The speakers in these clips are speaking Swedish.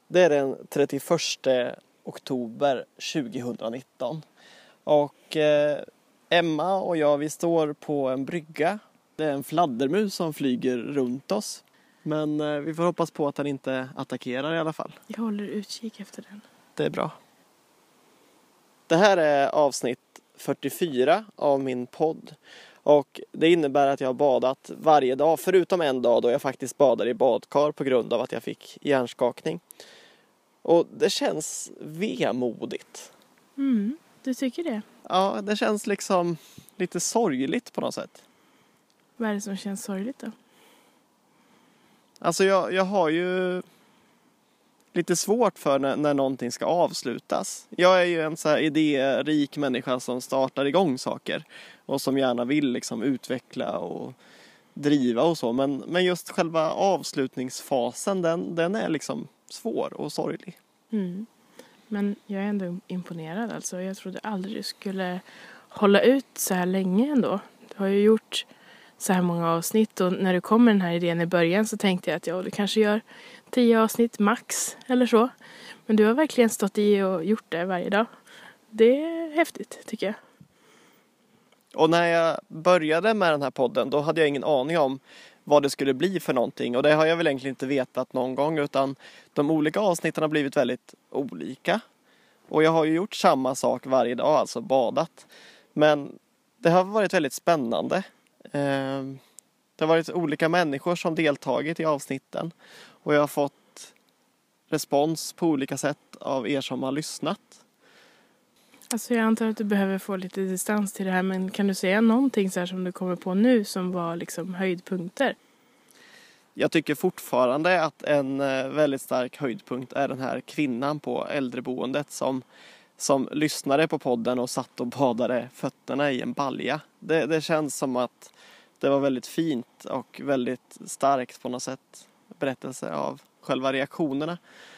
Det är den 31 oktober 2019. Och Emma och jag, vi står på en brygga. Det är en fladdermus som flyger runt oss. Men vi får hoppas på att den inte attackerar i alla fall. Jag håller utkik efter den. Det är bra. Det här är avsnitt 44 av min podd. Och det innebär att jag har badat varje dag. Förutom en dag då jag faktiskt badade i badkar på grund av att jag fick hjärnskakning. Och det känns vemodigt. Du tycker det? Ja, det känns liksom lite sorgligt på något sätt. Vad är det som känns sorgligt då? Alltså jag har ju lite svårt för när någonting ska avslutas. Jag är ju en så här idérik människa som startar igång saker. Och som gärna vill liksom utveckla och driva och så. Men just själva avslutningsfasen, den är liksom svår och sorglig. Men jag är ändå imponerad alltså. Jag trodde aldrig du skulle hålla ut så här länge ändå. Du har ju gjort så här många avsnitt. Och när du kom med den här idén i början så tänkte jag att du kanske gör 10 avsnitt max eller så. Men du har verkligen stått i och gjort det varje dag. Det är häftigt tycker jag. Och när jag började med den här podden, då hade jag ingen aning om vad det skulle bli för någonting. Och det har jag väl egentligen inte vetat någon gång, utan de olika avsnitten har blivit väldigt olika. Och jag har ju gjort samma sak varje dag, alltså badat. Men det har varit väldigt spännande. Det har varit olika människor som deltagit i avsnitten. Och jag har fått respons på olika sätt av er som har lyssnat. Alltså jag antar att du behöver få lite distans till det här. Men kan du säga någonting så här som du kommer på nu som var liksom höjdpunkter? Jag tycker fortfarande att en väldigt stark höjdpunkt är den här kvinnan på äldreboendet som lyssnade på podden och satt och badade fötterna i en balja. Det känns som att det var väldigt fint och väldigt starkt på något sätt. Berättelse av själva reaktionerna.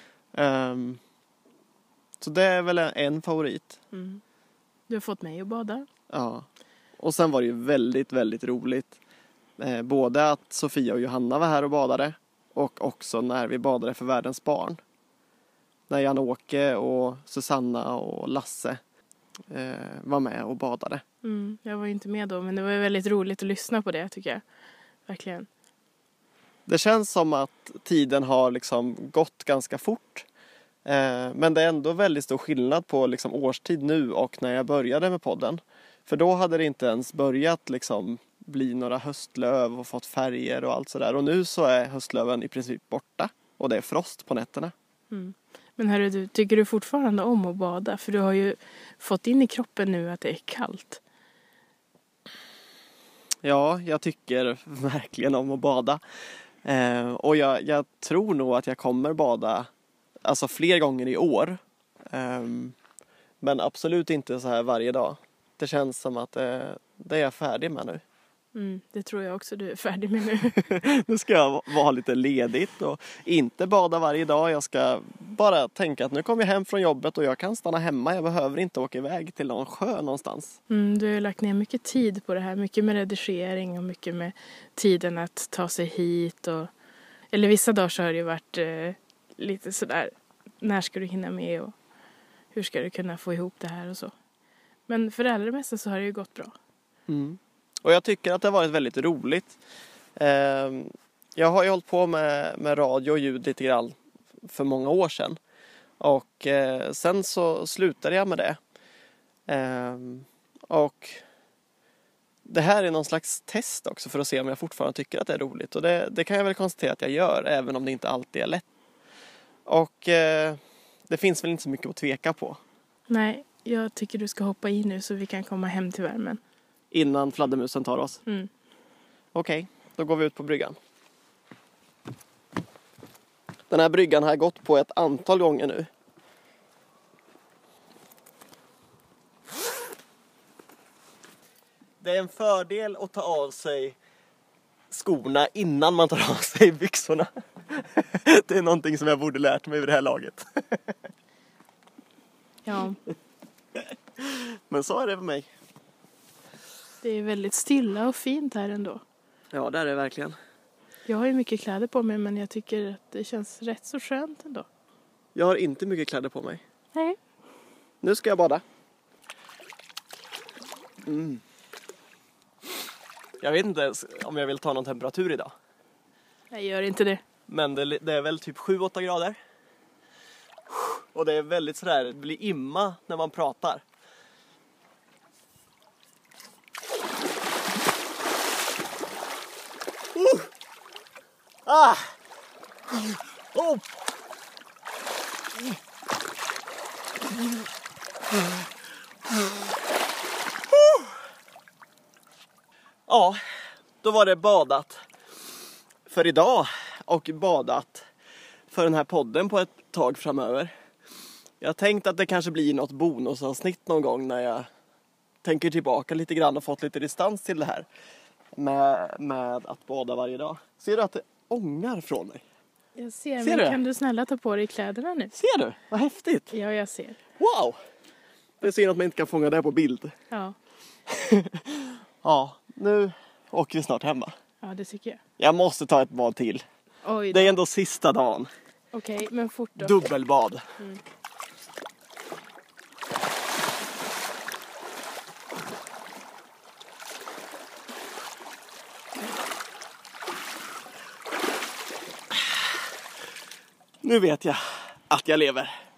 Så det är väl en favorit. Du har fått mig att bada. Ja. Och sen var det ju väldigt, väldigt roligt. Både att Sofia och Johanna var här och badade. Och också när vi badade för världens barn. När Jan-Åke och Susanna och Lasse var med och badade. Jag var ju inte med då, men det var väldigt roligt att lyssna på det tycker jag. Verkligen. Det känns som att tiden har liksom gått ganska fort. Men det är ändå väldigt stor skillnad på liksom årstid nu och när jag började med podden. För då hade det inte ens börjat liksom bli några höstlöv och fått färger och allt sådär. Och nu så är höstlöven i princip borta och det är frost på nätterna. Men hörru, tycker du fortfarande om att bada? För du har ju fått in i kroppen nu att det är kallt. Ja, jag tycker verkligen om att bada. Och jag tror nog att jag kommer bada alltså fler gånger i år. Men absolut inte så här varje dag. Det känns som att det är jag färdig med nu. Det tror jag också du är färdig med nu. Nu ska jag vara lite ledigt och inte bada varje dag. Jag ska bara tänka att nu kommer jag hem från jobbet och jag kan stanna hemma. Jag behöver inte åka iväg till någon sjö någonstans. Du har ju lagt ner mycket tid på det här. Mycket med redigering och mycket med tiden att ta sig hit. Eller vissa dagar så har det ju varit lite sådär. När ska du hinna med och hur ska du kunna få ihop det här och så. Men för det allra mesta så har det ju gått bra. Och jag tycker att det har varit väldigt roligt. Jag har ju hållit på med radio och ljud lite grann för många år sedan. Och sen så slutade jag med det. Och det här är någon slags test också för att se om jag fortfarande tycker att det är roligt. Och det kan jag väl konstatera att jag gör, även om det inte alltid är lätt. Och det finns väl inte så mycket att tveka på. Nej, jag tycker du ska hoppa i nu så vi kan komma hem till värmen. Innan fladdermusen tar oss? Okej, då går vi ut på bryggan. Den här bryggan har jag gått på ett antal gånger nu. Det är en fördel att ta av sig skorna innan man tar av sig byxorna. Det är någonting som jag borde lärt mig vid det här laget. Ja. Men så är det för mig. Det är väldigt stilla och fint här ändå. Ja, det är det verkligen. Jag har ju mycket kläder på mig men jag tycker att det känns rätt så skönt ändå. Jag har inte mycket kläder på mig. Nej. Nu ska jag bada. Jag vet inte om jag vill ta någon temperatur idag. Jag gör inte det. Men det är väl typ 7-8 grader. Och det är väldigt sådär, det blir imma när man pratar. Ah! Oh! Ja, då var det badat för idag och badat för den här podden på ett tag framöver. Jag tänkte att det kanske blir något bonusavsnitt någon gång när jag tänker tillbaka lite grann och fått lite distans till det här med att bada varje dag. Ser du att det ångar från mig? Jag ser men du? Kan du snälla ta på dig kläderna nu? Ser du? Vad häftigt! Ja, jag ser. Wow! Det är synd att man inte kan fånga det på bild. Ja. Ja, nu åker vi snart hemma. Ja, det tycker jag. Jag måste ta ett bad till. Oj då. Det är ändå sista dagen. Okej, men fort då. Dubbelbad. Nu vet jag att jag lever.